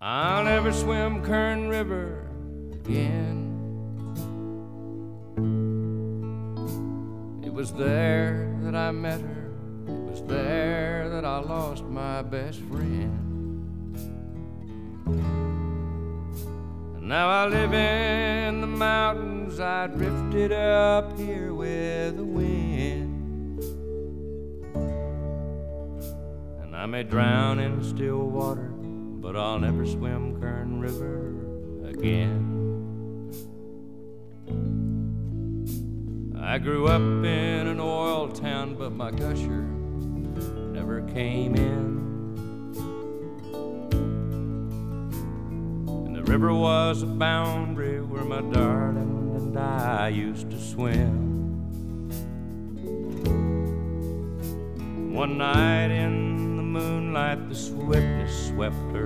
I'll never swim Kern River again. It was there that I met her. It was there that I lost my best friend. And now I live in the mountains. I drifted up here with the wind. And I may drown in still water, but I'll never swim Kern River again. I grew up in an oil town, but my gusher never came in. And the river was a boundary where my darling and I used to swim. One night in the moonlight, the swiftness swept her